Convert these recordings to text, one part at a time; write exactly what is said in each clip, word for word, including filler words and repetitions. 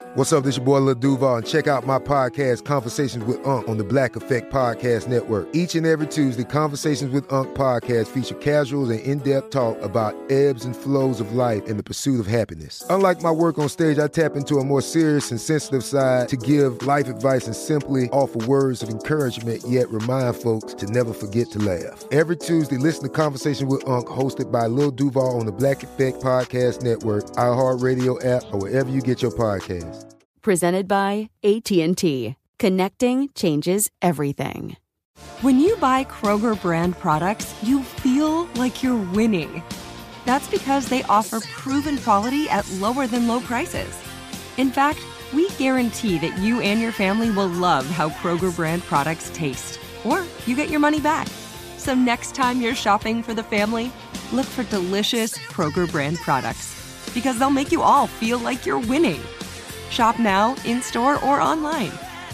What's up, this your boy Lil Duval, and check out my podcast, Conversations with Unc, on the Black Effect Podcast Network. Each and every Tuesday, Conversations with Unc podcast feature casuals and in-depth talk about ebbs and flows of life and the pursuit of happiness. Unlike my work on stage, I tap into a more serious and sensitive side to give life advice and simply offer words of encouragement, yet remind folks to never forget to laugh. Every Tuesday, listen to Conversations with Unc, hosted by Lil Duval on the Black Effect Podcast Network, iHeartRadio app, or wherever you get your podcasts. Presented by A T and T. Connecting changes everything. When you buy Kroger brand products, you feel like you're winning. That's because they offer proven quality at lower than low prices. In fact, we guarantee that you and your family will love how Kroger brand products taste, or you get your money back. So next time you're shopping for the family, look for delicious Kroger brand products, because they'll make you all feel like you're winning. Shop now, in-store, or online.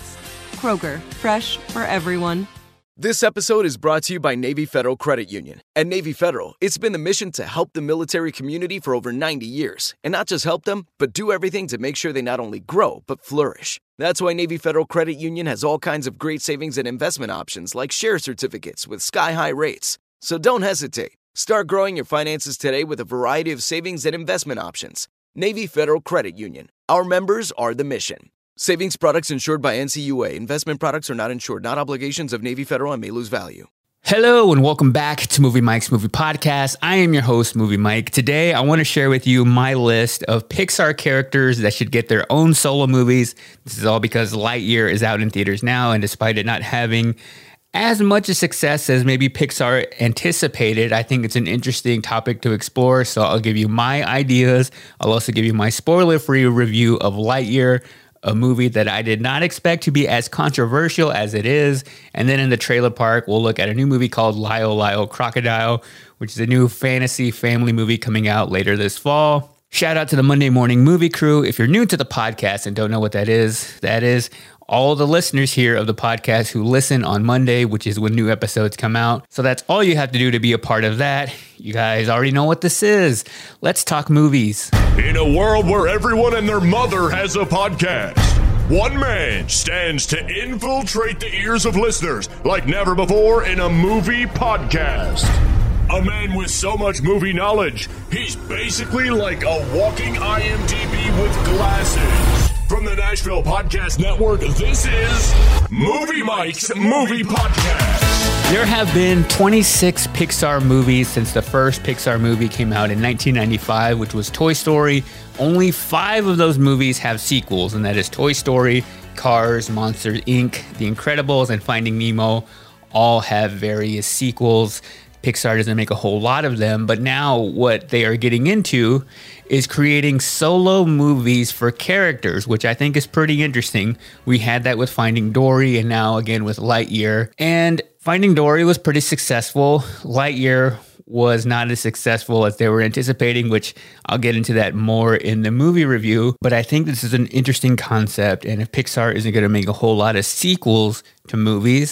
Kroger, fresh for everyone. This episode is brought to you by Navy Federal Credit Union. At Navy Federal, it's been the mission to help the military community for over ninety years. And not just help them, but do everything to make sure they not only grow, but flourish. That's why Navy Federal Credit Union has all kinds of great savings and investment options like share certificates with sky-high rates. So don't hesitate. Start growing your finances today with a variety of savings and investment options. Navy Federal Credit Union. Our members are the mission. Savings products insured by N C U A. Investment products are not insured, not obligations of Navy Federal, and may lose value. Hello and welcome back to Movie Mike's Movie Podcast. I am your host, Movie Mike. Today, I want to share with you my list of Pixar characters that should get their own solo movies. This is all because Lightyear is out in theaters now, and despite it not having as much a success as maybe Pixar anticipated, I think it's an interesting topic to explore. So I'll give you my ideas. I'll also give you my spoiler-free review of Lightyear, a movie that I did not expect to be as controversial as it is. And then in the trailer park, we'll look at a new movie called Lyle Lyle Crocodile, which is a new fantasy family movie coming out later this fall. Shout out to the Monday Morning Movie Crew. If you're new to the podcast and don't know what that is, that is all the listeners here of the podcast who listen on Monday, which is when new episodes come out. So that's all you have to do to be a part of that. You guys already know what this is. Let's talk movies. In a world where everyone and their mother has a podcast, one man stands to infiltrate the ears of listeners like never before in a movie podcast. A man with so much movie knowledge, he's basically like a walking I M D B with glasses. From the Nashville Podcast Network, this is Movie Mike's Movie Podcast. There have been twenty-six Pixar movies since the first Pixar movie came out in nineteen ninety-five, which was Toy Story. Only five of those movies have sequels, and that is Toy Story, Cars, Monsters, Incorporated, The Incredibles, and Finding Nemo. All have various sequels. Pixar doesn't make a whole lot of them, but now what they are getting into is creating solo movies for characters, which I think is pretty interesting. We had that with Finding Dory, and now again with Lightyear. And Finding Dory was pretty successful. Lightyear was not as successful as they were anticipating, which I'll get into that more in the movie review. But I think this is an interesting concept, and if Pixar isn't going to make a whole lot of sequels to movies,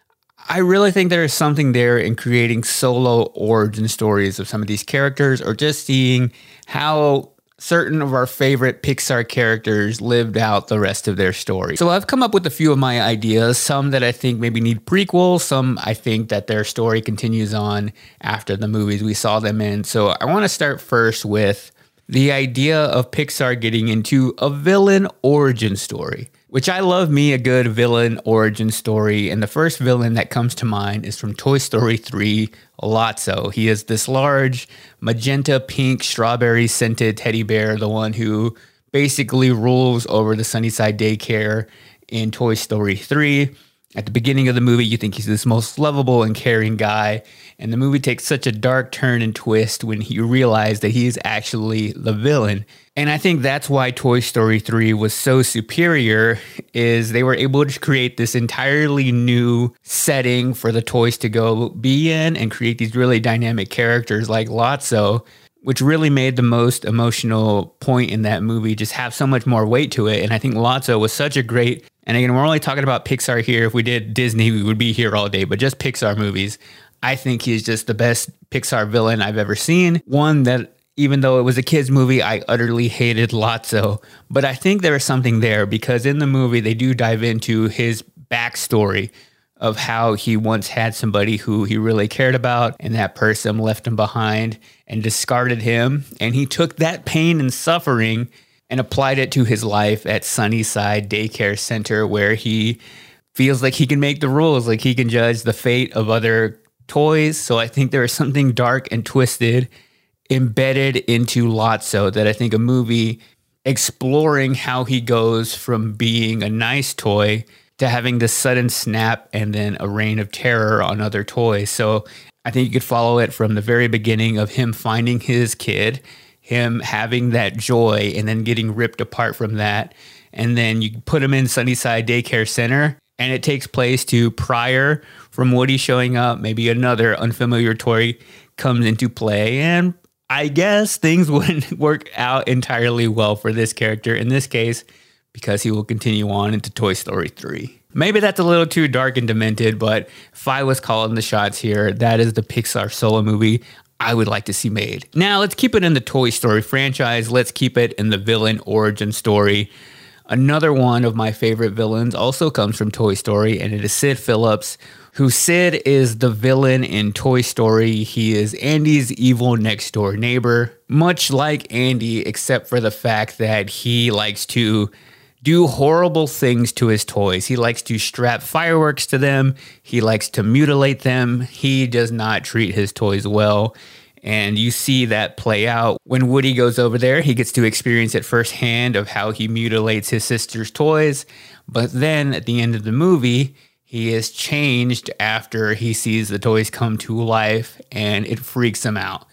I really think there is something there in creating solo origin stories of some of these characters, or just seeing how certain of our favorite Pixar characters lived out the rest of their story. So I've come up with a few of my ideas, some that I think maybe need prequels, some I think that their story continues on after the movies we saw them in. So I want to start first with the idea of Pixar getting into a villain origin story, which I love me a good villain origin story. And the first villain that comes to mind is from Toy Story three, Lotso. He is this large magenta pink strawberry scented teddy bear, the one who basically rules over the Sunnyside daycare in Toy Story three. At the beginning of the movie, you think he's this most lovable and caring guy, and the movie takes such a dark turn and twist when you realize that he is actually the villain. And I think that's why Toy Story three was so superior, is they were able to create this entirely new setting for the toys to go be in and create these really dynamic characters like Lotso, which really made the most emotional point in that movie just have so much more weight to it. And I think Lotso was such a great, and again, we're only talking about Pixar here. If we did Disney, we would be here all day, but just Pixar movies. I think he's just the best Pixar villain I've ever seen. One that even though it was a kid's movie, I utterly hated Lotso. But I think there is something there because in the movie, they do dive into his backstory of how he once had somebody who he really cared about, and that person left him behind and discarded him. And he took that pain and suffering and applied it to his life at Sunnyside Daycare Center, where he feels like he can make the rules, like he can judge the fate of other toys. So I think there is something dark and twisted embedded into Lotso that I think a movie exploring how he goes from being a nice toy to having this sudden snap and then a reign of terror on other toys. So I think you could follow it from the very beginning of him finding his kid, him having that joy and then getting ripped apart from that. And then you put him in Sunnyside Daycare Center and it takes place to prior from Woody showing up, maybe another unfamiliar toy comes into play. And I guess things wouldn't work out entirely well for this character in this case, because he will continue on into Toy Story three. Maybe that's a little too dark and demented, but if I was calling the shots here, that is the Pixar solo movie I would like to see made. Now, let's keep it in the Toy Story franchise. Let's keep it in the villain origin story. Another one of my favorite villains also comes from Toy Story, and it is Sid Phillips, who Sid is the villain in Toy Story. He is Andy's evil next door neighbor, much like Andy, except for the fact that he likes to do horrible things to his toys. He likes to strap fireworks to them. He likes to mutilate them. He does not treat his toys well. And you see that play out when Woody goes over there. He gets to experience it firsthand of how he mutilates his sister's toys. But then at the end of the movie, he is changed after he sees the toys come to life and it freaks him out.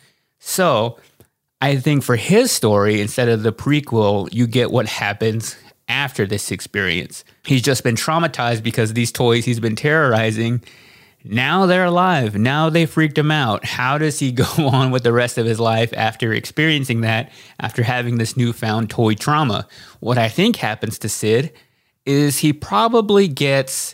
So I think for his story, instead of the prequel, you get what happens after this experience. He's just been traumatized because these toys he's been terrorizing, now they're alive. Now they freaked him out. How does he go on with the rest of his life after experiencing that, after having this newfound toy trauma? What I think happens to Sid is he probably gets,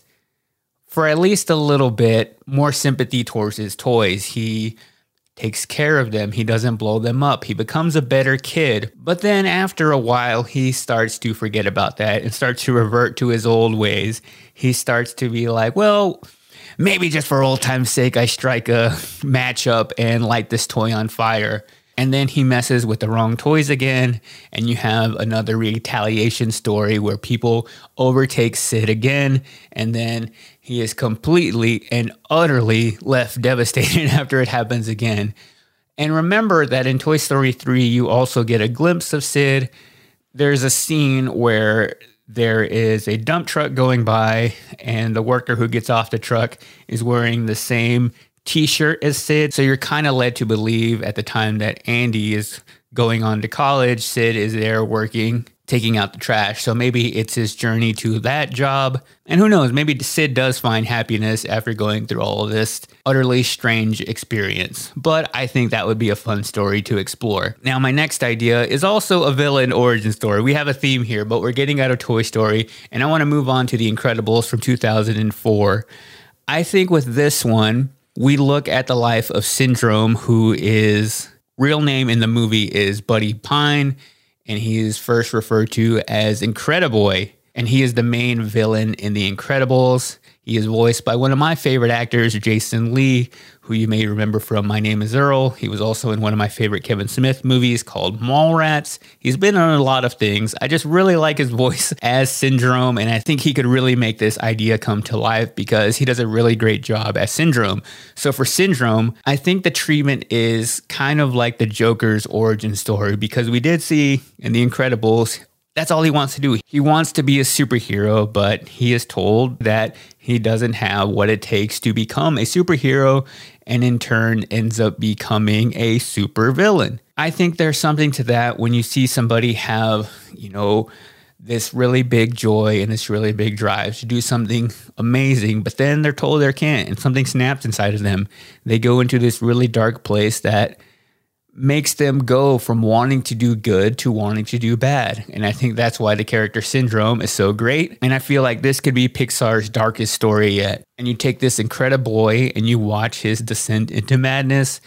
for at least a little bit, more sympathy towards his toys. He takes care of them. He doesn't blow them up. He becomes a better kid. But then after a while, he starts to forget about that and starts to revert to his old ways. He starts to be like, well, maybe just for old time's sake, I strike a match up and light this toy on fire. And then he messes with the wrong toys again. And you have another retaliation story where people overtake Sid again. And then he is completely and utterly left devastated after it happens again. And remember that in Toy Story three, you also get a glimpse of Sid. There's a scene where there is a dump truck going by and the worker who gets off the truck is wearing the same t-shirt as Sid. So you're kind of led to believe at the time that Andy is going on to college, Sid is there working, taking out the trash. So maybe it's his journey to that job. And who knows, maybe Sid does find happiness after going through all of this utterly strange experience. But I think that would be a fun story to explore. Now, my next idea is also a villain origin story. We have a theme here, but we're getting out of Toy Story, and I want to move on to The Incredibles from two thousand four. I think with this one, we look at the life of Syndrome, who is, real name in the movie is Buddy Pine, and he is first referred to as Incrediboy, and he is the main villain in The Incredibles. He is voiced by one of my favorite actors, Jason Lee, who you may remember from My Name is Earl. He was also in one of my favorite Kevin Smith movies called Mallrats. He's been on a lot of things. I just really like his voice as Syndrome, and I think he could really make this idea come to life because he does a really great job as Syndrome. So for Syndrome, I think the treatment is kind of like the Joker's origin story, because we did see in The Incredibles, that's all he wants to do. He wants to be a superhero, but he is told that he doesn't have what it takes to become a superhero, and in turn ends up becoming a supervillain. I think there's something to that when you see somebody have, you know, this really big joy and this really big drive to do something amazing, but then they're told they can't, and something snaps inside of them. They go into this really dark place that makes them go from wanting to do good to wanting to do bad. And I think that's why the character Syndrome is so great. And I feel like this could be Pixar's darkest story yet. And you take this Incrediboy and you watch his descent into madness.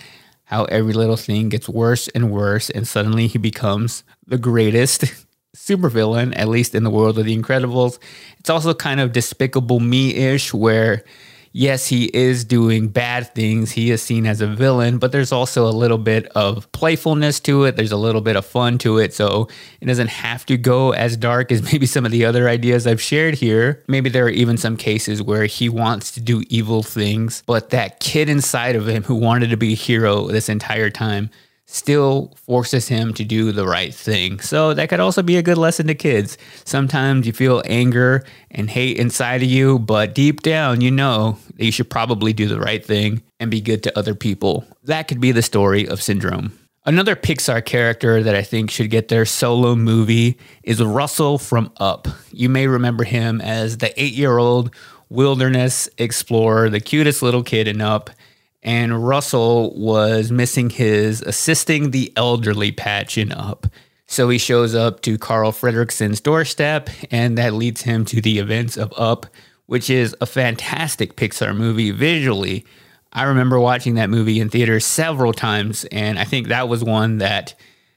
how every little thing gets worse and worse, and suddenly he becomes the greatest supervillain, at least in the world of The Incredibles. It's also kind of Despicable Me-ish, where yes, he is doing bad things. He is seen as a villain, but there's also a little bit of playfulness to it. There's a little bit of fun to it. So it doesn't have to go as dark as maybe some of the other ideas I've shared here. Maybe there are even some cases where he wants to do evil things, but that kid inside of him who wanted to be a hero this entire time still forces him to do the right thing. So that could also be a good lesson to kids. Sometimes you feel anger and hate inside of you, but deep down you know that you should probably do the right thing and be good to other people. That could be the story of Syndrome. Another Pixar character that I think should get their solo movie is Russell from Up. You may remember him as the eight-year-old wilderness explorer, the cutest little kid in Up. And Russell was missing his assisting the elderly patch in Up. So he shows up to Carl Fredricksen's doorstep, and that leads him to the events of Up, which is a fantastic Pixar movie visually. I remember watching that movie in theaters several times, and I think that was one that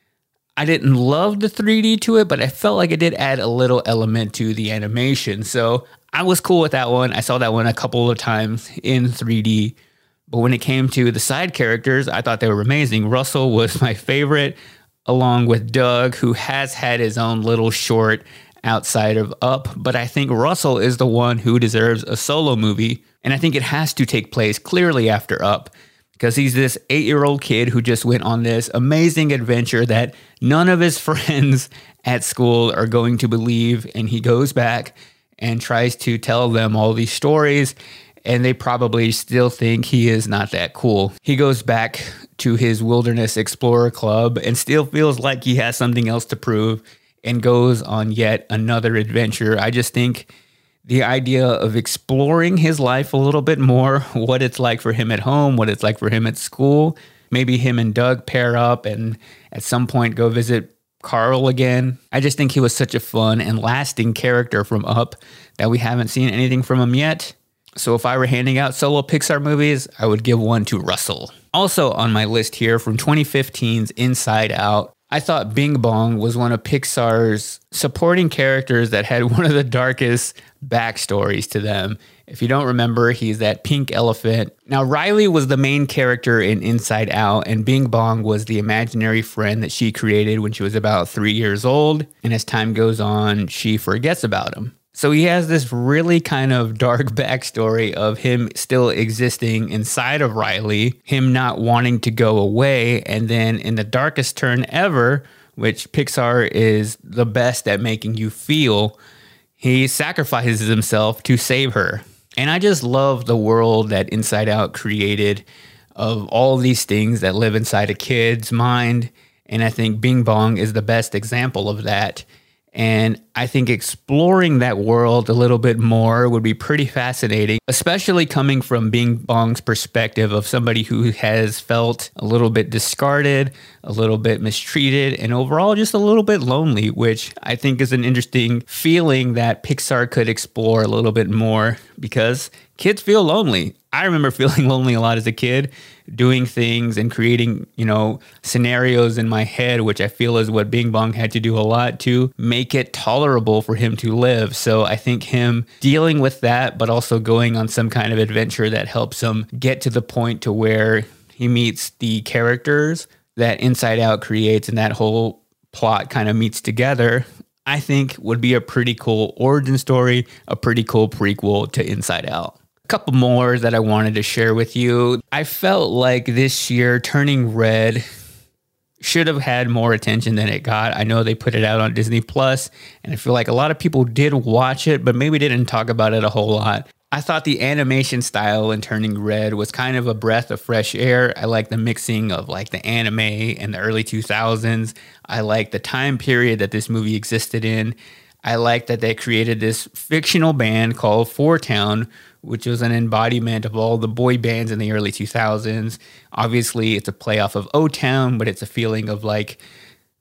I didn't love the three D to it, but I felt like it did add a little element to the animation. So I was cool with that one. I saw that one a couple of times in three D. But when it came to the side characters, I thought they were amazing. Russell was my favorite, along with Doug, who has had his own little short outside of Up. But I think Russell is the one who deserves a solo movie. And I think it has to take place clearly after Up, because he's this eight-year-old kid who just went on this amazing adventure that none of his friends at school are going to believe. And he goes back and tries to tell them all these stories, and they probably still think he is not that cool. He goes back to his Wilderness Explorer Club and still feels like he has something else to prove and goes on yet another adventure. I just think the idea of exploring his life a little bit more, what it's like for him at home, what it's like for him at school, maybe him and Doug pair up and at some point go visit Carl again. I just think he was such a fun and lasting character from Up that we haven't seen anything from him yet. So if I were handing out solo Pixar movies, I would give one to Russell. Also on my list here from twenty fifteen's Inside Out, I thought Bing Bong was one of Pixar's supporting characters that had one of the darkest backstories to them. If you don't remember, he's that pink elephant. Now, Riley was the main character in Inside Out, and Bing Bong was the imaginary friend that she created when she was about three years old. And as time goes on, she forgets about him. So he has this really kind of dark backstory of him still existing inside of Riley, him not wanting to go away, and then in the darkest turn ever, which Pixar is the best at making you feel, he sacrifices himself to save her. And I just love the world that Inside Out created of all these things that live inside a kid's mind, and I think Bing Bong is the best example of that. And I think exploring that world a little bit more would be pretty fascinating, especially coming from Bing Bong's perspective of somebody who has felt a little bit discarded, a little bit mistreated, and overall just a little bit lonely, which I think is an interesting feeling that Pixar could explore a little bit more because kids feel lonely. I remember feeling lonely a lot as a kid, doing things and creating, you know, scenarios in my head, which I feel is what Bing Bong had to do a lot to make it tolerable for him to live. So I think him dealing with that, but also going on some kind of adventure that helps him get to the point to where he meets the characters that Inside Out creates and that whole plot kind of meets together, I think would be a pretty cool origin story, a pretty cool prequel to Inside Out. Couple more that I wanted to share with you. I felt like this year Turning Red should have had more attention than it got. I know they put it out on Disney Plus, and I feel like a lot of people did watch it, but maybe didn't talk about it a whole lot. I thought the animation style in Turning Red was kind of a breath of fresh air. I like the mixing of like the anime and the early two thousands. I like the time period that this movie existed in. I like that they created this fictional band called Four Town, which was an embodiment of all the boy bands in the early two thousands. Obviously, it's a play off of O-Town, but it's a feeling of like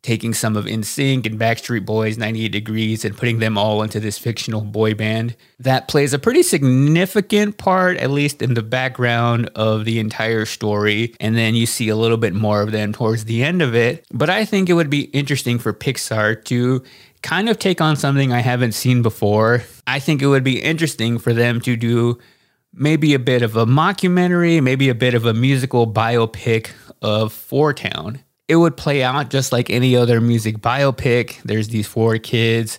taking some of N Sync and Backstreet Boys, ninety-eight Degrees, and putting them all into this fictional boy band that plays a pretty significant part, at least in the background of the entire story. And then you see a little bit more of them towards the end of it. But I think it would be interesting for Pixar to kind of take on something I haven't seen before. I think it would be interesting for them to do maybe a bit of a mockumentary, maybe a bit of a musical biopic of Four Town. It would play out just like any other music biopic. There's these four kids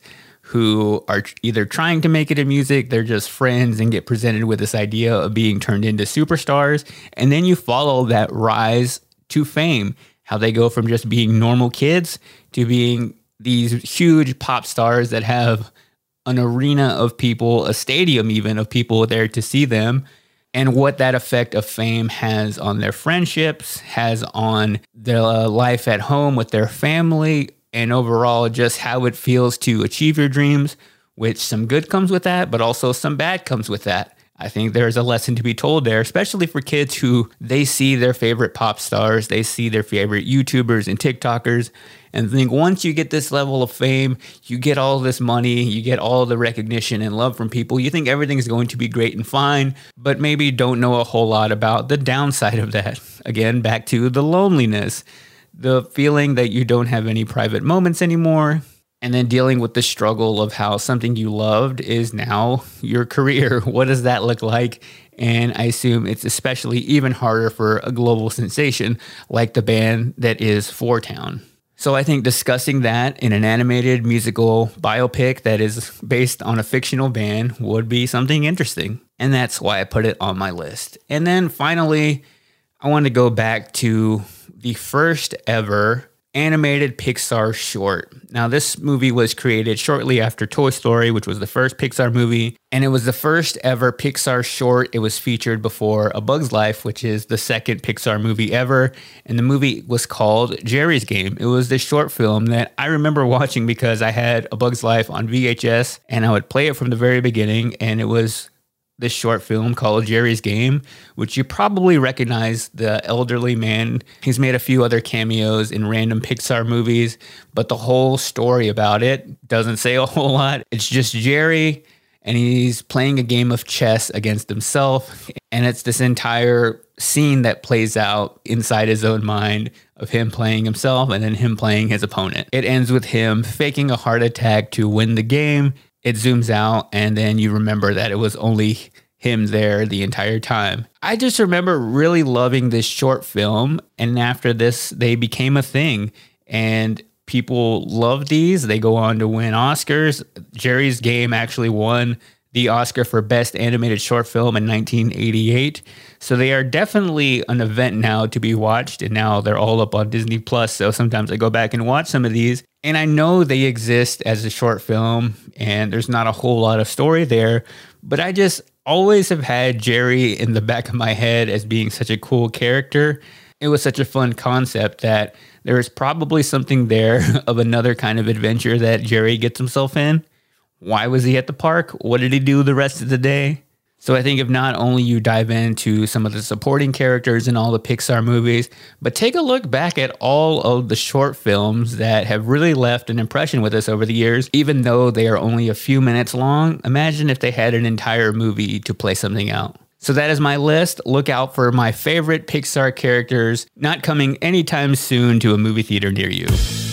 who are either trying to make it in music, they're just friends and get presented with this idea of being turned into superstars. And then you follow that rise to fame, how they go from just being normal kids to being these huge pop stars that have an arena of people, a stadium even of people there to see them. And what that effect of fame has on their friendships, has on their life at home with their family, and overall just how it feels to achieve your dreams, which some good comes with that, but also some bad comes with that. I think there's a lesson to be told there, especially for kids who they see their favorite pop stars, they see their favorite YouTubers and TikTokers, and think once you get this level of fame, you get all this money, you get all the recognition and love from people, you think everything's going to be great and fine, but maybe don't know a whole lot about the downside of that. Again, back to the loneliness, the feeling that you don't have any private moments anymore, and then dealing with the struggle of how something you loved is now your career. What does that look like? And I assume it's especially even harder for a global sensation like the band that is Four Town. So I think discussing that in an animated musical biopic that is based on a fictional band would be something interesting. And that's why I put it on my list. And then finally, I want to go back to the first ever animated Pixar short. Now, this movie was created shortly after Toy Story, which was the first Pixar movie, and it was the first ever Pixar short. It was featured before A Bug's Life, which is the second Pixar movie ever, and the movie was called Jerry's Game. It was this short film that I remember watching because I had A Bug's Life on V H S, and I would play it from the very beginning, and it was this short film called Jerry's Game, which you probably recognize the elderly man. He's made a few other cameos in random Pixar movies, but the whole story about it doesn't say a whole lot. It's just Jerry, and he's playing a game of chess against himself, and it's this entire scene that plays out inside his own mind of him playing himself and then him playing his opponent. It ends with him faking a heart attack to win the game. It zooms out, and then you remember that it was only him there the entire time. I just remember really loving this short film, and after this, they became a thing, and people love these. They go on to win Oscars. Jerry's Game actually won the Oscar for Best Animated Short Film in nineteen eighty-eight. So they are definitely an event now to be watched, and now they're all up on Disney Plus. So sometimes I go back and watch some of these, and I know they exist as a short film, and there's not a whole lot of story there, but I just always have had Jerry in the back of my head as being such a cool character. It was such a fun concept that there is probably something there of another kind of adventure that Jerry gets himself in. Why was he at the park? What did he do the rest of the day? So I think if not only you dive into some of the supporting characters in all the Pixar movies, but take a look back at all of the short films that have really left an impression with us over the years, even though they are only a few minutes long. Imagine if they had an entire movie to play something out. So that is my list. Look out for my favorite Pixar characters not coming anytime soon to a movie theater near you.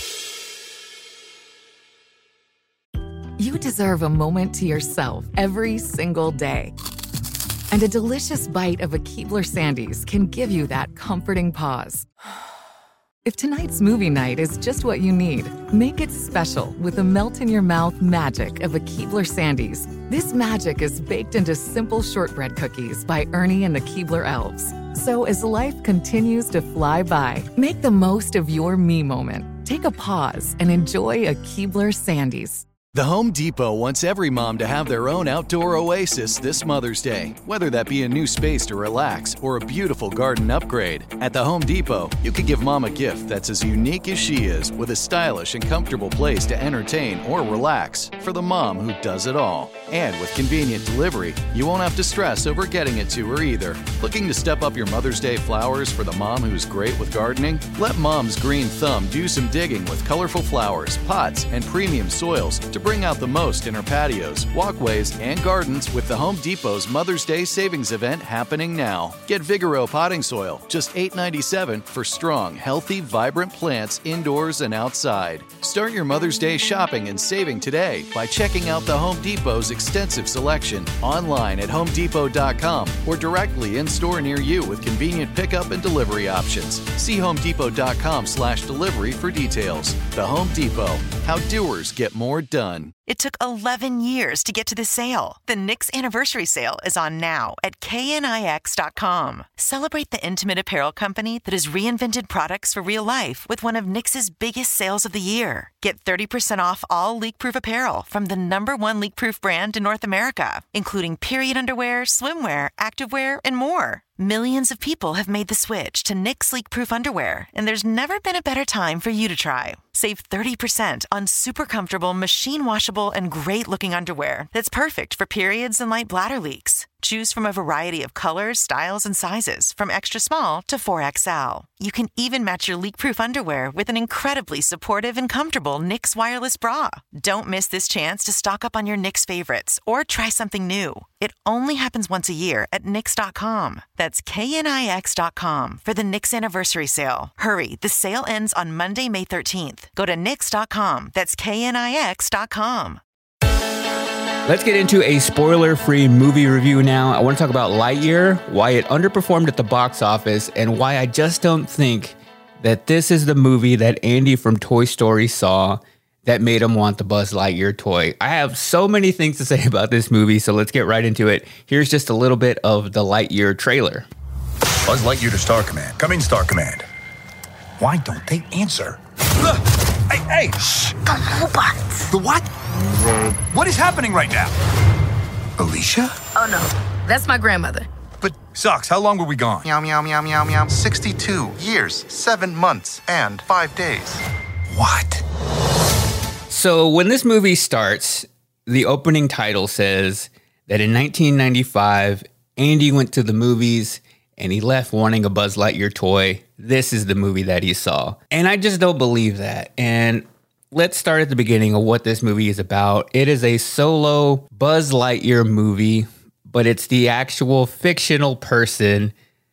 You deserve a moment to yourself every single day. And a delicious bite of a Keebler Sandies can give you that comforting pause. If tonight's movie night is just what you need, make it special with the melt-in-your-mouth magic of a Keebler Sandies. This magic is baked into simple shortbread cookies by Ernie and the Keebler Elves. So as life continues to fly by, make the most of your me moment. Take a pause and enjoy a Keebler Sandies. The Home Depot wants every mom to have their own outdoor oasis this Mother's Day, whether that be a new space to relax or a beautiful garden upgrade. At the Home Depot, you could give mom a gift that's as unique as she is, with a stylish and comfortable place to entertain or relax for the mom who does it all. And with convenient delivery, you won't have to stress over getting it to her either. Looking to step up your Mother's Day flowers for the mom who's great with gardening? Let Mom's green thumb do some digging with colorful flowers, pots, and premium soils to bring out the most in her patios, walkways, and gardens with the Home Depot's Mother's Day Savings Event happening now. Get Vigoro potting soil, just eight dollars and ninety-seven cents for strong, healthy, vibrant plants indoors and outside. Start your Mother's Day shopping and saving today by checking out the Home Depot's extensive selection online at home depot dot com or directly in-store near you with convenient pickup and delivery options. See home depot dot com slash delivery for details. The Home Depot, how doers get more done. It took eleven years to get to this sale. The Knix Anniversary Sale is on now at K N I X dot com. Celebrate the intimate apparel company that has reinvented products for real life with one of Knix's biggest sales of the year. Get thirty percent off all leak-proof apparel from the number one leak-proof brand in North America, including period underwear, swimwear, activewear, and more. Millions of people have made the switch to Knix leak-proof underwear, and there's never been a better time for you to try. Save thirty percent on super comfortable, machine-washable, and great-looking underwear that's perfect for periods and light bladder leaks. Choose from a variety of colors, styles, and sizes, from extra small to four X L. You can even match your leak-proof underwear with an incredibly supportive and comfortable Knix wireless bra. Don't miss this chance to stock up on your Knix favorites or try something new. It only happens once a year at Knix dot com. That's K N I X dot com for the Knix Anniversary Sale. Hurry, the sale ends on Monday, May thirteenth. Go to Knix dot com. That's K N I X dot com. Let's get into a spoiler-free movie review now. I want to talk about Lightyear, why it underperformed at the box office, and why I just don't think that this is the movie that Andy from Toy Story saw that made him want the Buzz Lightyear toy. I have so many things to say about this movie, so let's get right into it. Here's just a little bit of the Lightyear trailer. Buzz Lightyear to Star Command. Come in, Star Command. Why don't they answer? Hey, hey! Shh! The robots. The what? What is happening right now? Alicia? Oh, no. That's my grandmother. But, Socks, how long were we gone? Meow, meow, meow, meow, meow. sixty-two years, seven months, and five days. What? So when this movie starts, the opening title says that in nineteen ninety-five, Andy went to the movies and he left wanting a Buzz Lightyear toy. This is the movie that he saw. And I just don't believe that. And let's start at the beginning of what this movie is about. It is a solo Buzz Lightyear movie, but it's the actual fictional person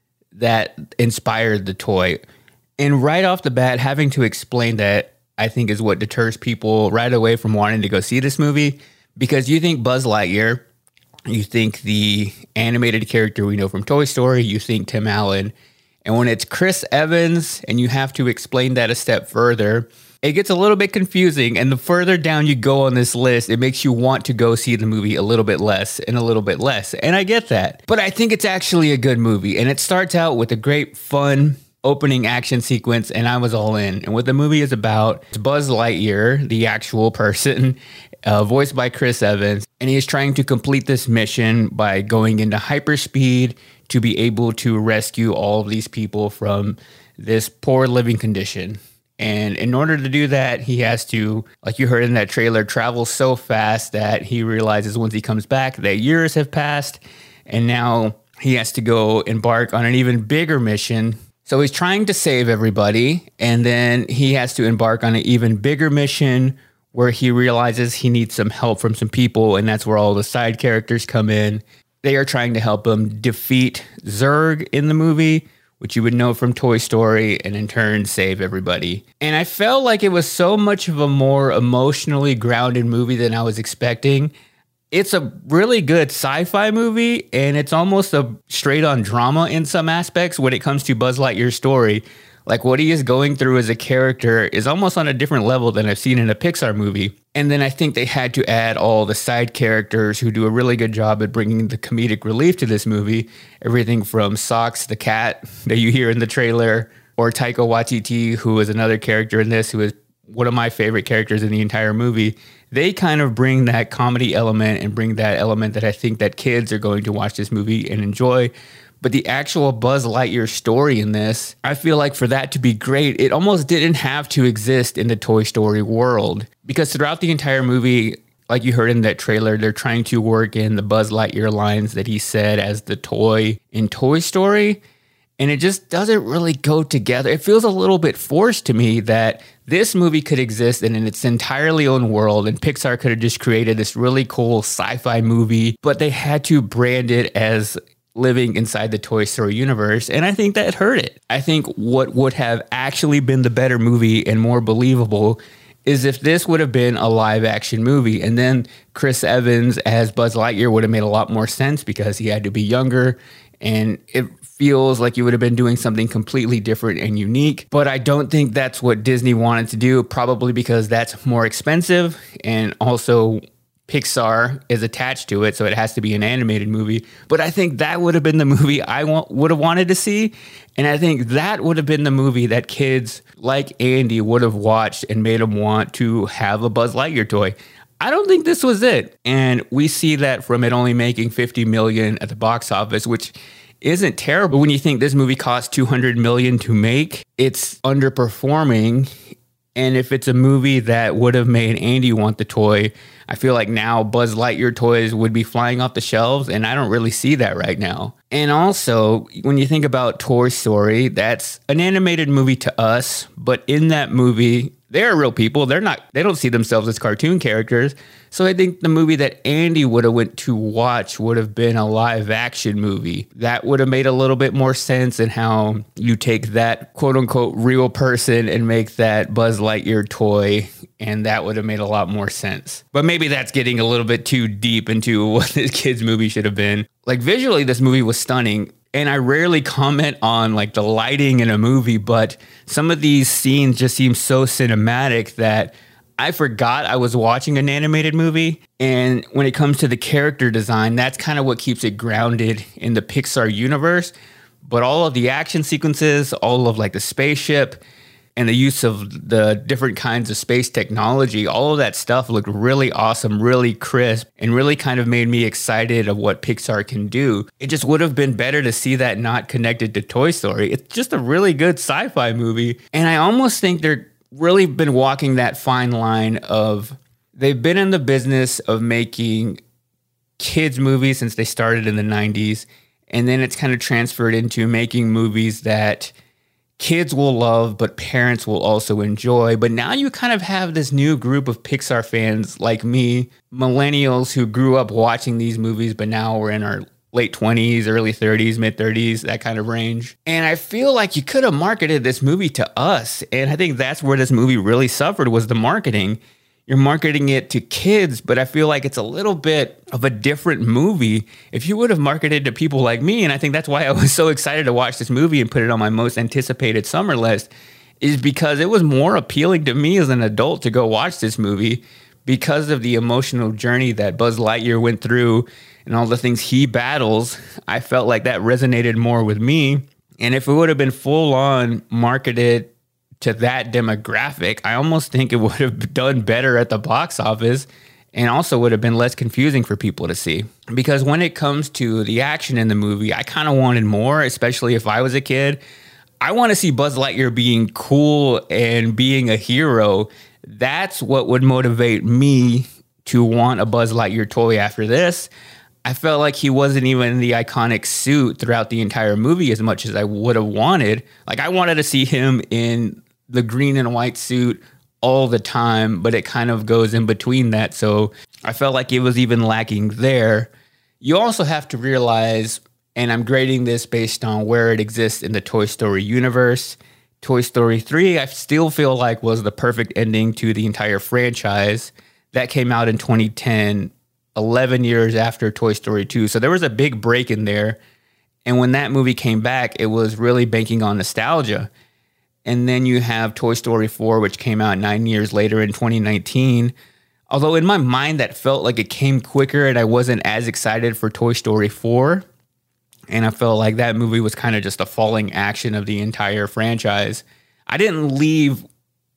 that inspired the toy. And right off the bat, having to explain that, I think, is what deters people right away from wanting to go see this movie. Because you think Buzz Lightyear, you think the animated character we know from Toy Story, you think Tim Allen. And when it's Chris Evans and you have to explain that a step further, it gets a little bit confusing. And the further down you go on this list, it makes you want to go see the movie a little bit less and a little bit less. And I get that. But I think it's actually a good movie. And it starts out with a great, fun opening action sequence, and I was all in. And what the movie is about, it's Buzz Lightyear, the actual person, uh, voiced by Chris Evans, and he is trying to complete this mission by going into hyperspeed to be able to rescue all of these people from this poor living condition. And in order to do that, he has to, like you heard in that trailer, travel so fast that he realizes once he comes back that years have passed, and now he has to go embark on an even bigger mission. So he's trying to save everybody, and then he has to embark on an even bigger mission where he realizes he needs some help from some people, and that's where all the side characters come in. They are trying to help him defeat Zurg in the movie, which you would know from Toy Story, and in turn save everybody. And I felt like it was so much of a more emotionally grounded movie than I was expecting. It's a really good sci-fi movie, and it's almost a straight-on drama in some aspects when it comes to Buzz Lightyear's story. Like, what he is going through as a character is almost on a different level than I've seen in a Pixar movie. And then I think they had to add all the side characters who do a really good job at bringing the comedic relief to this movie. Everything from Socks the cat that you hear in the trailer, or Taika Waititi, who is another character in this, who is one of my favorite characters in the entire movie. They kind of bring that comedy element and bring that element that I think that kids are going to watch this movie and enjoy. But the actual Buzz Lightyear story in this, I feel like for that to be great, it almost didn't have to exist in the Toy Story world. Because throughout the entire movie, like you heard in that trailer, they're trying to work in the Buzz Lightyear lines that he said as the toy in Toy Story. And it just doesn't really go together. It feels a little bit forced to me that this movie could exist in its entirely own world, and Pixar could have just created this really cool sci-fi movie, but they had to brand it as living inside the Toy Story universe, and I think that hurt it. I think what would have actually been the better movie and more believable is if this would have been a live action movie, and then Chris Evans as Buzz Lightyear would have made a lot more sense because he had to be younger, and it feels like you would have been doing something completely different and unique. But I don't think that's what Disney wanted to do, probably because that's more expensive, and also Pixar is attached to it, so it has to be an animated movie. But I think that would have been the movie I want, would have wanted to see. And I think that would have been the movie that kids like Andy would have watched and made them want to have a Buzz Lightyear toy. I don't think this was it. And we see that from it only making fifty million dollars at the box office, which isn't terrible when you think this movie cost two hundred million dollars to make. It's underperforming. And if it's a movie that would have made Andy want the toy, I feel like now Buzz Lightyear toys would be flying off the shelves, and I don't really see that right now. And also, when you think about Toy Story, that's an animated movie to us, but in that movie, they're real people. They're not, they don't see themselves as cartoon characters. So I think the movie that Andy would have went to watch would have been a live action movie. That would have made a little bit more sense in how you take that quote unquote real person and make that Buzz Lightyear toy. And that would have made a lot more sense. But maybe that's getting a little bit too deep into what this kid's movie should have been. Like visually, this movie was stunning. And I rarely comment on like the lighting in a movie, but some of these scenes just seem so cinematic that I forgot I was watching an animated movie. And when it comes to the character design, that's kind of what keeps it grounded in the Pixar universe. But all of the action sequences, all of like the spaceship, and the use of the different kinds of space technology, all of that stuff looked really awesome, really crisp, and really kind of made me excited of what Pixar can do. It just would have been better to see that not connected to Toy Story. It's just a really good sci-fi movie. And I almost think they're really been walking that fine line of, they've been in the business of making kids movies since they started in the nineties. And then it's kind of transferred into making movies that kids will love, but parents will also enjoy. But now you kind of have this new group of Pixar fans like me, millennials who grew up watching these movies, but now we're in our late twenties, early thirties, mid thirties, that kind of range. And I feel like you could have marketed this movie to us. And I think that's where this movie really suffered, was the marketing. You're marketing it to kids, but I feel like it's a little bit of a different movie. If you would have marketed to people like me, and I think that's why I was so excited to watch this movie and put it on my most anticipated summer list, is because it was more appealing to me as an adult to go watch this movie because of the emotional journey that Buzz Lightyear went through and all the things he battles. I felt like that resonated more with me. And if it would have been full on marketed to that demographic, I almost think it would have done better at the box office and also would have been less confusing for people to see. Because when it comes to the action in the movie, I kind of wanted more, especially if I was a kid. I want to see Buzz Lightyear being cool and being a hero. That's what would motivate me to want a Buzz Lightyear toy after this. I felt like he wasn't even in the iconic suit throughout the entire movie as much as I would have wanted. Like, I wanted to see him in the green and white suit all the time, but it kind of goes in between that. So I felt like it was even lacking there. You also have to realize, and I'm grading this based on where it exists in the Toy Story universe, Toy Story three, I still feel like was the perfect ending to the entire franchise. That came out in twenty ten, eleven years after Toy Story two. So there was a big break in there. And when that movie came back, it was really banking on nostalgia. And then you have Toy Story four, which came out nine years later in twenty nineteen. Although in my mind, that felt like it came quicker and I wasn't as excited for Toy Story four. And I felt like that movie was kind of just a falling action of the entire franchise. I didn't leave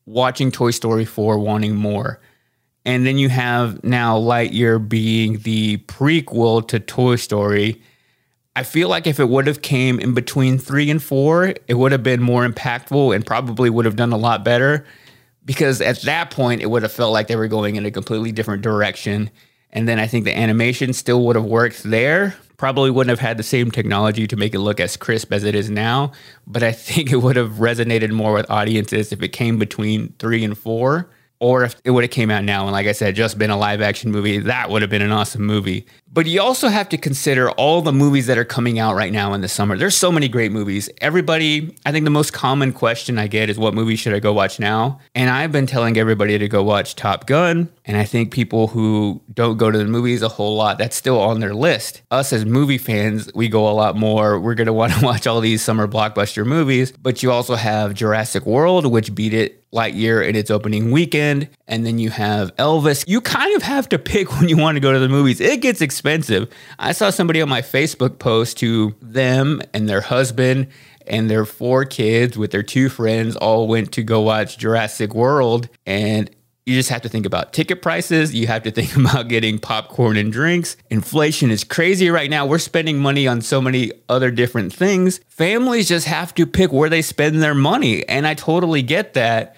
watching Toy Story four wanting more. And then you have now Lightyear being the prequel to Toy Story. I feel like if it would have came in between three and four, it would have been more impactful and probably would have done a lot better, because at that point, it would have felt like they were going in a completely different direction. And then I think the animation still would have worked there. Probably wouldn't have had the same technology to make it look as crisp as it is now. But I think it would have resonated more with audiences if it came between three and four. Or if it would have came out now and, like I said, just been a live action movie, that would have been an awesome movie. But you also have to consider all the movies that are coming out right now in the summer. There's so many great movies. Everybody, I think the most common question I get is, what movie should I go watch now? And I've been telling everybody to go watch Top Gun. And I think people who don't go to the movies a whole lot, that's still on their list. Us as movie fans, we go a lot more. We're going to want to watch all these summer blockbuster movies. But you also have Jurassic World, which beat it Lightyear in its opening weekend. And then you have Elvis. You kind of have to pick when you want to go to the movies. It gets expensive. I saw somebody on my Facebook post who them and their husband and their four kids with their two friends all went to go watch Jurassic World. And you just have to think about ticket prices. You have to think about getting popcorn and drinks. Inflation is crazy right now. We're spending money on so many other different things. Families just have to pick where they spend their money. And I totally get that.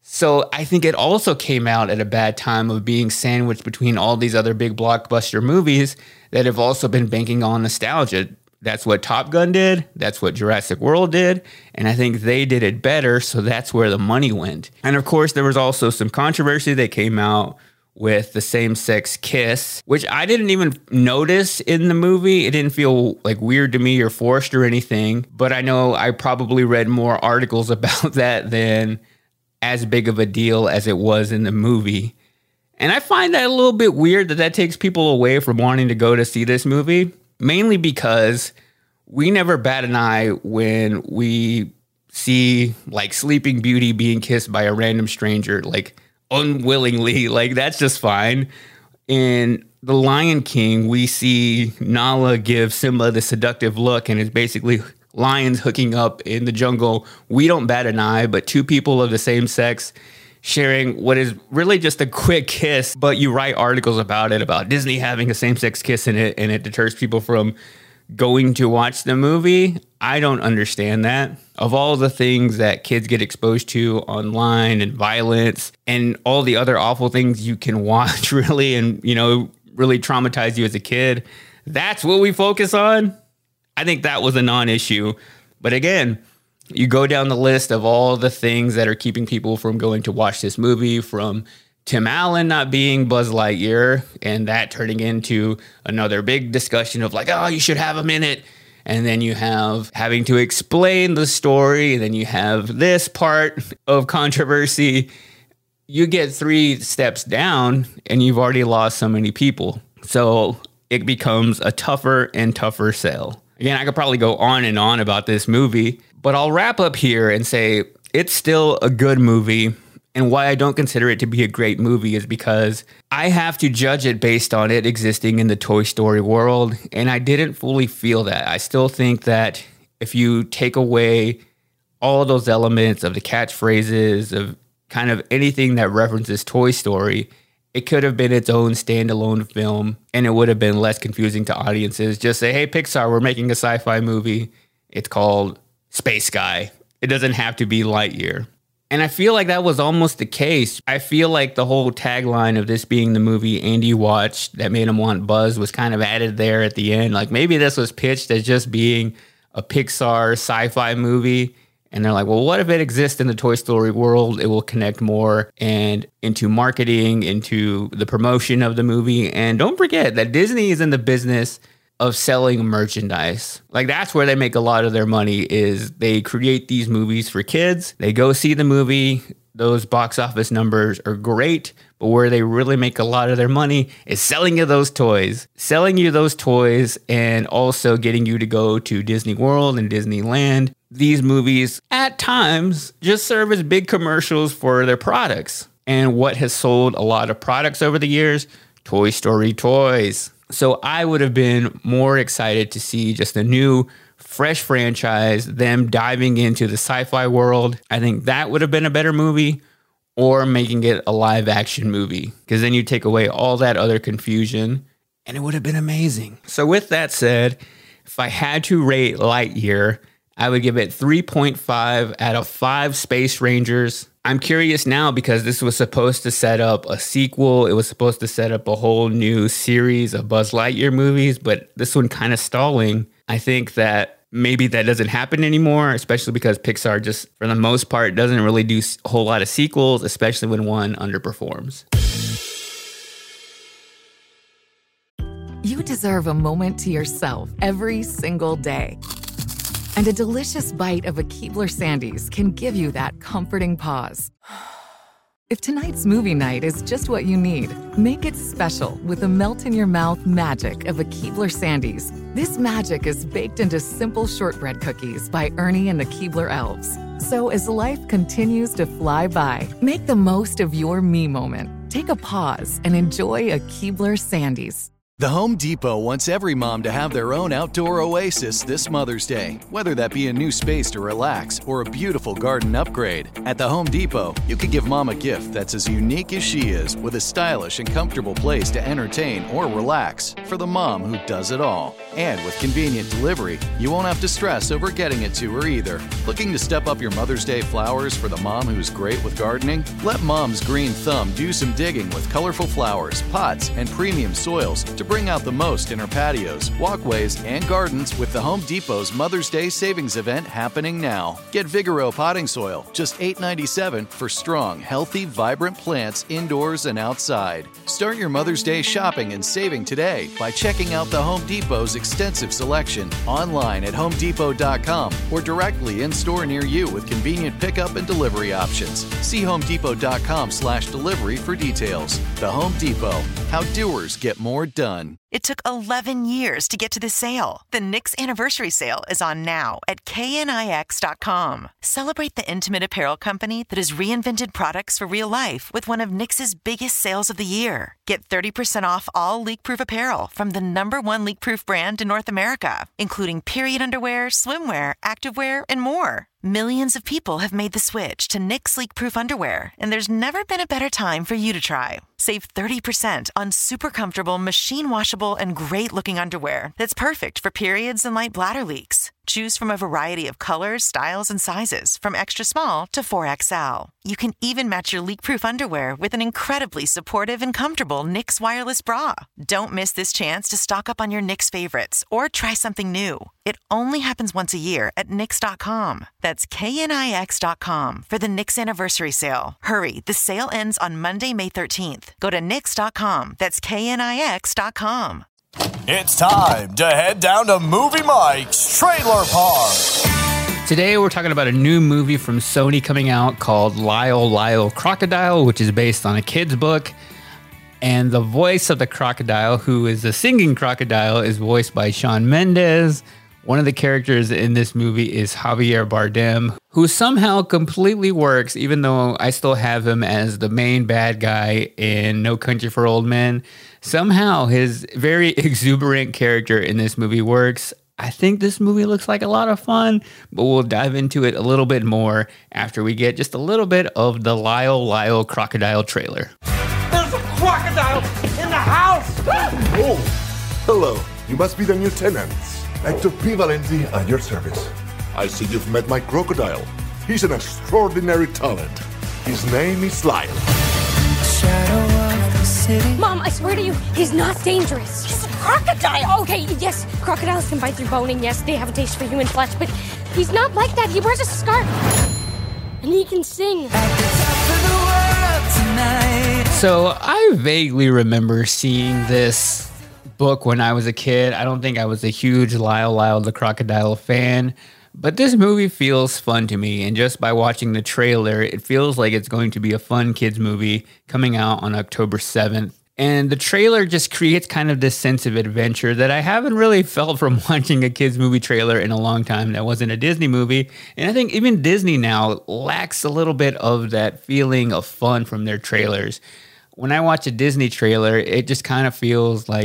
So I think it also came out at a bad time of being sandwiched between all these other big blockbuster movies that have also been banking on nostalgia. That's what Top Gun did. That's what Jurassic World did. And I think they did it better. So that's where the money went. And of course, there was also some controversy that came out with the same-sex kiss, which I didn't even notice in the movie. It didn't feel like weird to me or forced or anything. But I know I probably read more articles about that than as big of a deal as it was in the movie. And I find that a little bit weird that that takes people away from wanting to go to see this movie, mainly because we never bat an eye when we see like Sleeping Beauty being kissed by a random stranger, like unwillingly, like that's just fine. In The Lion King, we see Nala give Simba the seductive look, and it's basically lions hooking up in the jungle. We don't bat an eye, but two people of the same sex sharing what is really just a quick kiss, but you write articles about it, about Disney having a same-sex kiss in it, and it deters people from going to watch the movie. I don't understand that. Of all the things that kids get exposed to online and violence and all the other awful things you can watch really and, you know, really traumatize you as a kid, that's what we focus on. I think that was a non-issue. But again, you go down the list of all the things that are keeping people from going to watch this movie, from Tim Allen not being Buzz Lightyear and that turning into another big discussion of like, oh, you should have him in it. And then you have having to explain the story. And then you have this part of controversy. You get three steps down and you've already lost so many people. So it becomes a tougher and tougher sell. Again, I could probably go on and on about this movie, but I'll wrap up here and say it's still a good movie. And why I don't consider it to be a great movie is because I have to judge it based on it existing in the Toy Story world. And I didn't fully feel that. I still think that if you take away all of those elements of the catchphrases, of kind of anything that references Toy Story, it could have been its own standalone film, and it would have been less confusing to audiences. Just say, hey, Pixar, we're making a sci-fi movie. It's called Space Guy. It doesn't have to be Lightyear. And I feel like that was almost the case. I feel like the whole tagline of this being the movie Andy watched that made him want Buzz was kind of added there at the end. Like maybe this was pitched as just being a Pixar sci-fi movie. And they're like, well, what if it exists in the Toy Story world? It will connect more and into marketing, into the promotion of the movie. And don't forget that Disney is in the business of selling merchandise. Like that's where they make a lot of their money, is they create these movies for kids. They go see the movie. Those box office numbers are great, but where they really make a lot of their money is selling you those toys. Selling you those toys and also getting you to go to Disney World and Disneyland. These movies, at times, just serve as big commercials for their products. And what has sold a lot of products over the years? Toy Story toys. So I would have been more excited to see just a new, fresh franchise, them diving into the sci-fi world. I think that would have been a better movie. or making it a live action movie, because then you take away all that other confusion and it would have been amazing. So with that said, if I had to rate Lightyear, I would give it three point five out of five Space Rangers. I'm curious now because this was supposed to set up a sequel. It was supposed to set up a whole new series of Buzz Lightyear movies, but this one kind of stalling. I think that maybe that doesn't happen anymore, especially because Pixar just, for the most part, doesn't really do a whole lot of sequels, especially when one underperforms. You deserve a moment to yourself every single day. And a delicious bite of a Keebler Sandies can give you that comforting pause. If tonight's movie night is just what you need, make it special with the melt-in-your-mouth magic of a Keebler Sandies. This magic is baked into simple shortbread cookies by Ernie and the Keebler Elves. So as life continues to fly by, make the most of your me moment. Take a pause and enjoy a Keebler Sandies. The Home Depot wants every mom to have their own outdoor oasis this Mother's Day, whether that be a new space to relax or a beautiful garden upgrade. At the Home Depot, you can give mom a gift that's as unique as she is, with a stylish and comfortable place to entertain or relax for the mom who does it all. And with convenient delivery, you won't have to stress over getting it to her either. Looking to step up your Mother's Day flowers for the mom who's great with gardening? Let Mom's Green Thumb do some digging with colorful flowers, pots, and premium soils to bring out the most in her patios, walkways, and gardens with the Home Depot's Mother's Day Savings Event happening now. Get Vigoro potting soil, just eight dollars and ninety-seven cents for strong, healthy, vibrant plants indoors and outside. Start your Mother's Day shopping and saving today by checking out the Home Depot's extensive selection online at home depot dot com or directly in store near you with convenient pickup and delivery options. See home depot dot com slash delivery for details. The Home Depot, how doers get more done. It took eleven years to get to this sale. The Knix Anniversary Sale is on now at K N I X dot com. Celebrate the intimate apparel company that has reinvented products for real life with one of Knix's biggest sales of the year. Get thirty percent off all leak-proof apparel from the number one leak-proof brand in North America, including period underwear, swimwear, activewear, and more. Millions of people have made the switch to Knix leak-proof underwear, and there's never been a better time for you to try. Save thirty percent on super comfortable, machine-washable, and great-looking underwear that's perfect for periods and light bladder leaks. Choose from a variety of colors, styles, and sizes, from extra small to four X L. You can even match your leak-proof underwear with an incredibly supportive and comfortable Knix wireless bra. Don't miss this chance to stock up on your Knix favorites or try something new. It only happens once a year at Knix dot com. That's K N I X dot com for the Knix Anniversary Sale. Hurry, the sale ends on Monday, May thirteenth. Go to Knix dot com. That's K N I X dot com. It's time to head down to Movie Mike's Trailer Park. Today we're talking about a new movie from Sony coming out called Lyle Lyle Crocodile, which is based on a kid's book. And the voice of the crocodile, who is a singing crocodile, is voiced by Shawn Mendes. One of the characters in this movie is Javier Bardem, who somehow completely works, even though I still have him as the main bad guy in No Country for Old Men. Somehow his very exuberant character in this movie works. I think this movie looks like a lot of fun, but we'll dive into it a little bit more after we get just a little bit of the Lyle Lyle Crocodile trailer. There's a crocodile in the house! Oh, hello. You must be the new tenants. Hector P. Valenti at your service. I see you've met my crocodile. He's an extraordinary talent. His name is Lyle. Mom, I swear to you, he's not dangerous. He's a crocodile. Okay, yes, crocodiles can bite through bone, and yes, they have a taste for human flesh, but he's not like that. He wears a scarf, and he can sing. So I vaguely remember seeing this book when I was a kid. I don't think I was a huge Lyle Lyle the Crocodile fan, but this movie feels fun to me, and just by watching the trailer, it feels like it's going to be a fun kids movie coming out on October seventh. And the trailer just creates kind of this sense of adventure that I haven't really felt from watching a kids movie trailer in a long time that wasn't a Disney movie. And I think even Disney now lacks a little bit of that feeling of fun from their trailers. When I watch a Disney trailer, it just kind of feels like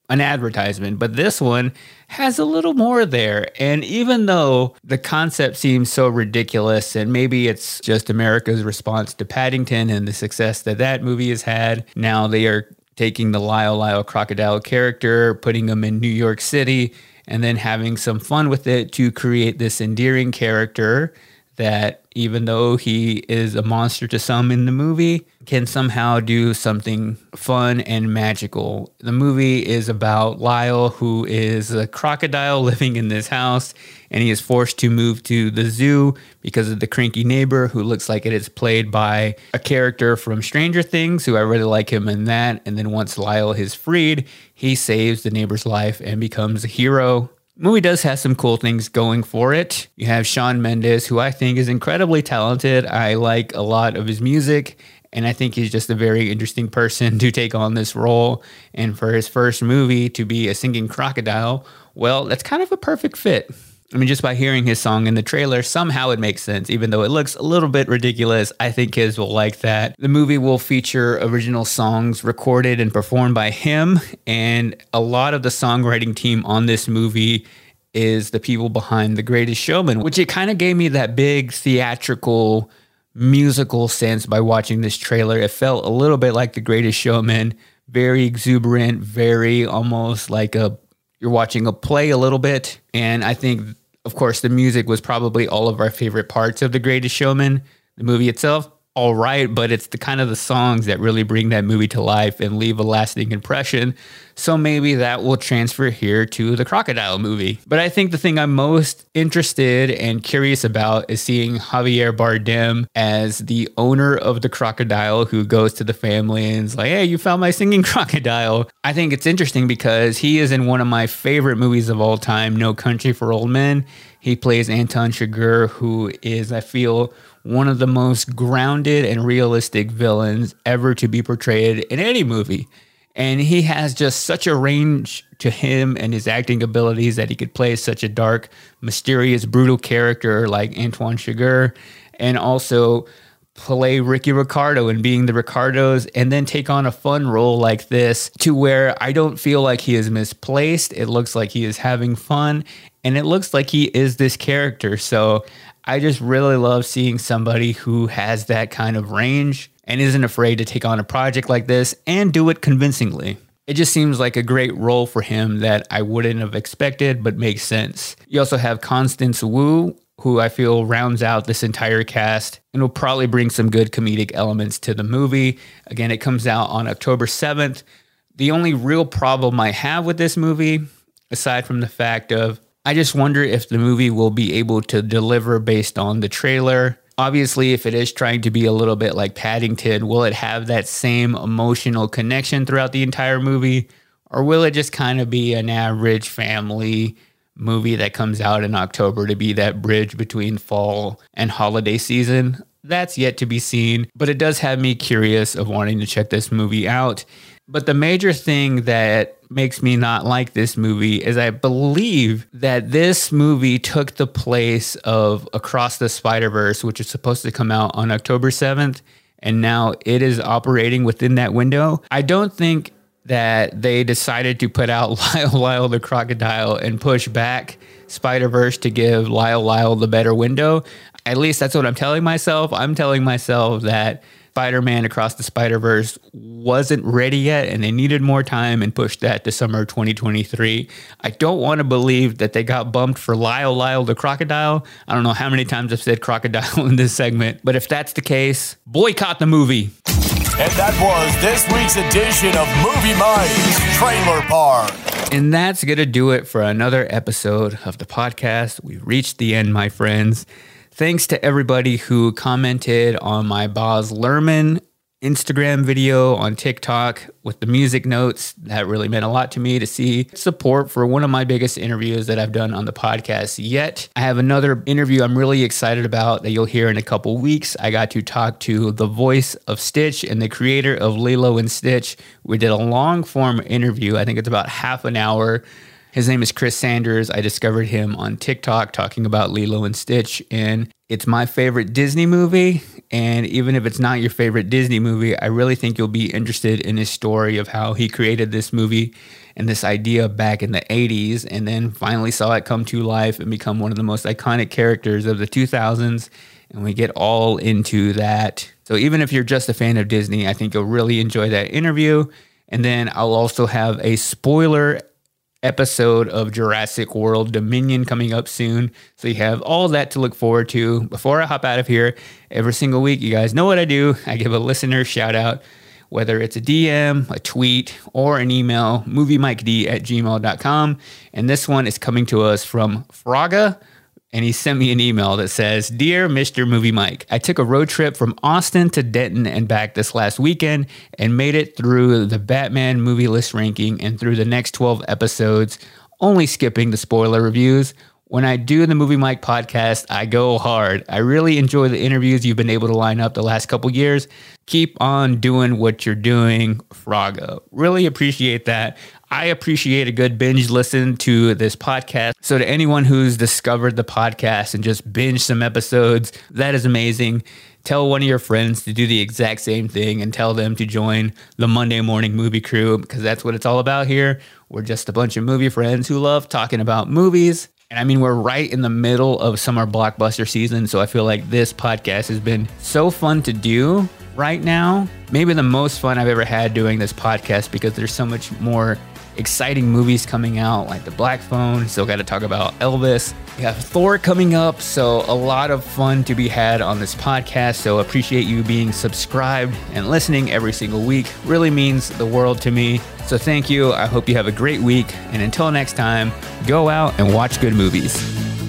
an advertisement, but this one has a little more there. And even though the concept seems so ridiculous, and maybe it's just America's response to Paddington and the success that that movie has had, now they are taking the Lyle Lyle Crocodile character, putting him in New York City, and then having some fun with it to create this endearing character that, even though he is a monster to some in the movie, can somehow do something fun and magical. The movie is about Lyle, who is a crocodile living in this house, and he is forced to move to the zoo because of the cranky neighbor who looks like it is played by a character from Stranger Things, who I really like him in that. And then once Lyle is freed, he saves the neighbor's life and becomes a hero. The movie does have some cool things going for it. You have Shawn Mendes, who I think is incredibly talented. I like a lot of his music, and I think he's just a very interesting person to take on this role. And for his first movie to be a singing crocodile, well, that's kind of a perfect fit. I mean, just by hearing his song in the trailer, somehow it makes sense, even though it looks a little bit ridiculous. I think kids will like that. The movie will feature original songs recorded and performed by him, and a lot of the songwriting team on this movie is the people behind The Greatest Showman, which it kind of gave me that big theatrical musical sense by watching this trailer. It felt a little bit like The Greatest Showman, very exuberant, very almost like a you're watching a play a little bit. And I think, of course, the music was probably all of our favorite parts of The Greatest Showman. The movie itself, all right, but it's the kind of the songs that really bring that movie to life and leave a lasting impression. So maybe that will transfer here to the Crocodile movie. But I think the thing I'm most interested and curious about is seeing Javier Bardem as the owner of the crocodile who goes to the family and is like, hey, you found my singing crocodile. I think it's interesting because he is in one of my favorite movies of all time, No Country for Old Men. He plays Anton Chigurh, who is, I feel, one of the most grounded and realistic villains ever to be portrayed in any movie. And he has just such a range to him and his acting abilities that he could play such a dark, mysterious, brutal character like Antoine Chigurh, and also play Ricky Ricardo in Being the Ricardos, and then take on a fun role like this to where I don't feel like he is misplaced. It looks like he is having fun, and it looks like he is this character. So I just really love seeing somebody who has that kind of range and isn't afraid to take on a project like this and do it convincingly. It just seems like a great role for him that I wouldn't have expected, but makes sense. You also have Constance Wu, who I feel rounds out this entire cast and will probably bring some good comedic elements to the movie. Again, it comes out on October seventh. The only real problem I have with this movie, aside from the fact of I just wonder if the movie will be able to deliver based on the trailer. Obviously, if it is trying to be a little bit like Paddington, will it have that same emotional connection throughout the entire movie? Or will it just kind of be an average family movie that comes out in October to be that bridge between fall and holiday season? That's yet to be seen, but it does have me curious of wanting to check this movie out. But the major thing that makes me not like this movie is I believe that this movie took the place of Across the Spider-Verse, which is supposed to come out on October seventh, and now it is operating within that window. I don't think that they decided to put out Lyle Lyle the Crocodile and push back Spider-Verse to give Lyle Lyle the better window. At least that's what I'm telling myself. I'm telling myself that Spider-Man Across the Spider-Verse wasn't ready yet and they needed more time and pushed that to summer twenty twenty-three. I don't want to believe that they got bumped for Lyle Lyle the Crocodile. I don't know how many times I've said crocodile in this segment, but if that's the case, boycott the movie. And that was this week's edition of Movie Minds Trailer Park. And that's going to do it for another episode of the podcast. We've reached the end, my friends. Thanks to everybody who commented on my Baz Luhrmann Instagram video, on TikTok with the music notes. That really meant a lot to me to see support for one of my biggest interviews that I've done on the podcast yet. I have another interview I'm really excited about that you'll hear in a couple weeks. I got to talk to the voice of Stitch and the creator of Lilo and Stitch. We did a long form interview. I think it's about half an hour. His name is Chris Sanders. I discovered him on TikTok talking about Lilo and Stitch, and It's my favorite Disney movie, and even if it's not your favorite Disney movie, I really think you'll be interested in his story of how he created this movie and this idea back in the eighties, and then finally saw it come to life and become one of the most iconic characters of the two thousands, and we get all into that. So even if you're just a fan of Disney, I think you'll really enjoy that interview. And then I'll also have a spoiler episode of Jurassic World Dominion coming up soon. So you have all that to look forward to. Before I hop out of here, every single week, you guys know what I do. I give a listener shout out, whether it's a D M, a tweet, or an email, moviemiked at gmail dot com. And this one is coming to us from Fraga. And he sent me an email that says, "Dear Mister Movie Mike, I took a road trip from Austin to Denton and back this last weekend and made it through the Batman movie list ranking and through the next twelve episodes, only skipping the spoiler reviews. When I do the Movie Mike podcast, I go hard. I really enjoy the interviews you've been able to line up the last couple years. Keep on doing what you're doing, Fraga." Really appreciate that. I appreciate a good binge listen to this podcast. So to anyone who's discovered the podcast and just binge some episodes, that is amazing. Tell one of your friends to do the exact same thing and tell them to join the Monday Morning Movie Crew, because that's what it's all about here. We're just a bunch of movie friends who love talking about movies. And I mean, we're right in the middle of summer blockbuster season, so I feel like this podcast has been so fun to do right now. Maybe the most fun I've ever had doing this podcast, because there's so much more exciting movies coming out, like The Black Phone. Still got to talk about Elvis. We have Thor coming up, so a lot of fun to be had on this podcast. So appreciate you being subscribed and listening every single week. Really means the world to me. So thank you. I hope you have a great week. And until next time, go out and watch good movies.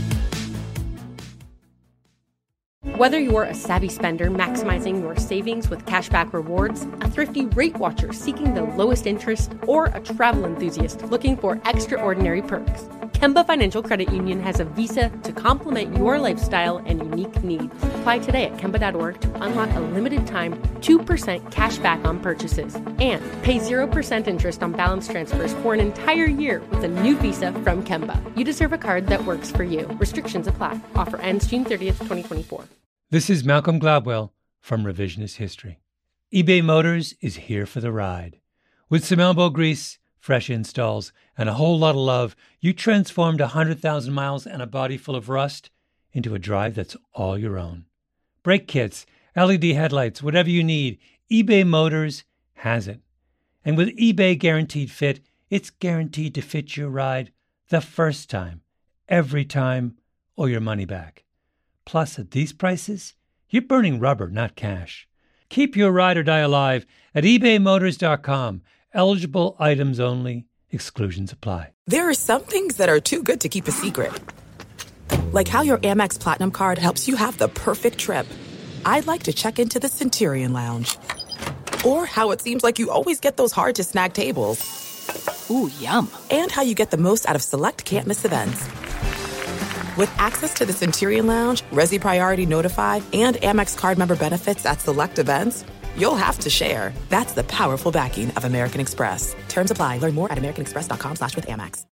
Whether you're a savvy spender maximizing your savings with cashback rewards, a thrifty rate watcher seeking the lowest interest, or a travel enthusiast looking for extraordinary perks, Kemba Financial Credit Union has a visa to complement your lifestyle and unique needs. Apply today at Kemba dot org to unlock a limited time two percent cash back on purchases and pay zero percent interest on balance transfers for an entire year with a new visa from Kemba. You deserve a card that works for you. Restrictions apply. Offer ends June thirtieth, twenty twenty-four. This is Malcolm Gladwell from Revisionist History. eBay Motors is here for the ride. With some elbow grease, fresh installs, and a whole lot of love, you transformed one hundred thousand miles and a body full of rust into a drive that's all your own. Brake kits, L E D headlights, whatever you need, eBay Motors has it. And with eBay Guaranteed Fit, it's guaranteed to fit your ride the first time, every time, or your money back. Plus, at these prices, you're burning rubber, not cash. Keep your ride or die alive at ebay motors dot com. Eligible items only. Exclusions apply. There are some things that are too good to keep a secret. Like how your Amex Platinum card helps you have the perfect trip. I'd like to check into the Centurion Lounge. Or how it seems like you always get those hard-to-snag tables. Ooh, yum. And how you get the most out of select can't-miss events. With access to the Centurion Lounge, Resi Priority Notify, and Amex card member benefits at select events, you'll have to share. That's the powerful backing of American Express. Terms apply. Learn more at americanexpress.com slash with Amex.